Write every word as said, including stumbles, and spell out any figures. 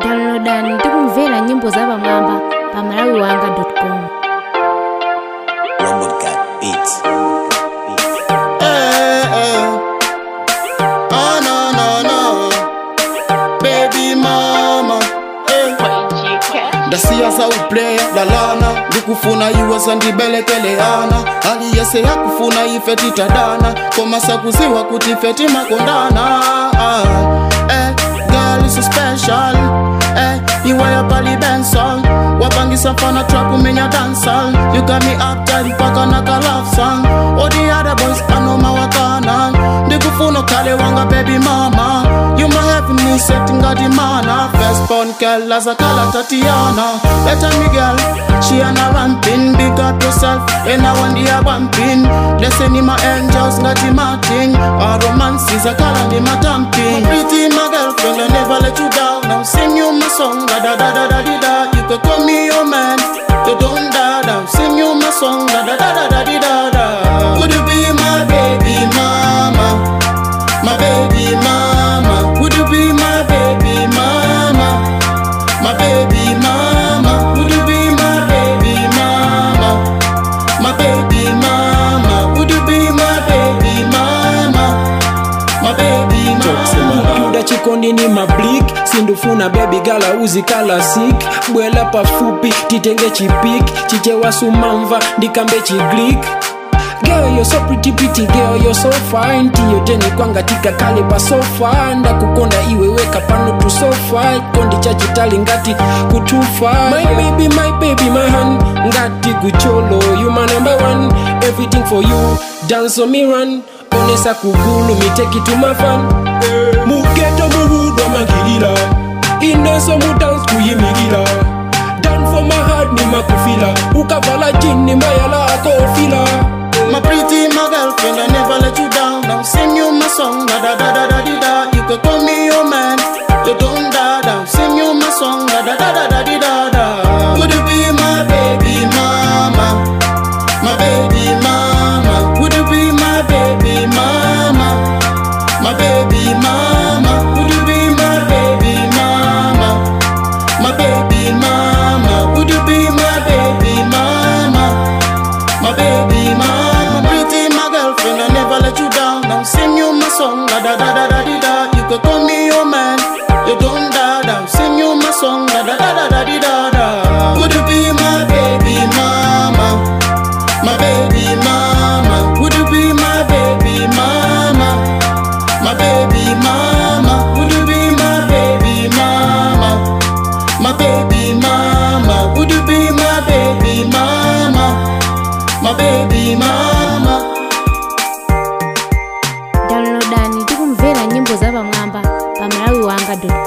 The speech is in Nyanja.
Downloadani tikumvera nyimbo za pamwamba pa malawi wanga dot com. Robot Cat Beats. Hey, hey. Oh no no no, baby mama. Hey. Dasia sa uplay la lana, ndikufuna iwe sandibelekeleana. Ali yese ya kufuna ifeti tadana, koma sakuziwa kutifeti makondana. Ah, eh, girl is so special. Eh, you are your Pali Benson. Wabangisa fana trap umenya dancehall. You got me up tight paka naka love song. All the other boys I know mawakana. Ndikufuna kale wanga baby mama. You my heavenly setting got the mana. First born girl as a kala Tatiana. Better me girl, she and a ramping. Big up yourself and I want the bumping. Listen in my angels got the marting. Our romance is a kala ni my tamping. Pretty my girlfriend I never let you down. Now sing you my song da da da da da da da. You could call me your man. You don't da da. Sing you my song da da da da da da da. Would you be my baby mama? My baby mama. Would you be my baby mama? My baby mama. Would you be my baby mama? My baby mama. Would you be my baby mama? My baby mama. Kuda chikondi ni mablik, sindufuna baby gala uzi kala sick. Bwela pafupi, titenge chipik, chichewa sumamva, ndikambe chiglik. Girl, you're so pretty, pretty girl, you're so fine. Tiyo jeni kwanga tika kale pa sofa. Nda kukonda iwe weka pano tu sofa. Kondi chachi tali ngati kutufa. My baby, my baby, my hand ngati kucholo. You my number one, everything for you. Dance on me run, onesa kugulu, me take it to my fun. Mugeto muhudo magilila, ineso mu dance kuyimigila. Done for my heart ni makufila, ukavala jini mayala akofila. My pretty, my girlfriend, I never let you down. Now sing you my song, da da da da da da da. You could call me your man, you don't da da. Sing you my song, da da da da da da da. Would you be my baby mama? My baby mama. Would you be my baby mama? My baby mama. Would you be my baby mama? My baby mama. Would you be my baby mama? My baby mama. I never let you down. Now sing you my song, da da da da da da da. You could call me your man, you don't da da. Sing you my song, da da da da da da da. Would you be my baby mama? My baby mama. Would you be my baby mama? My baby mama. Would you be my baby mama? My baby mama. Would you be my baby mama? My baby mama. Downloadani tikumvera nyimbo za pamwamba pa malawi wanga dot com.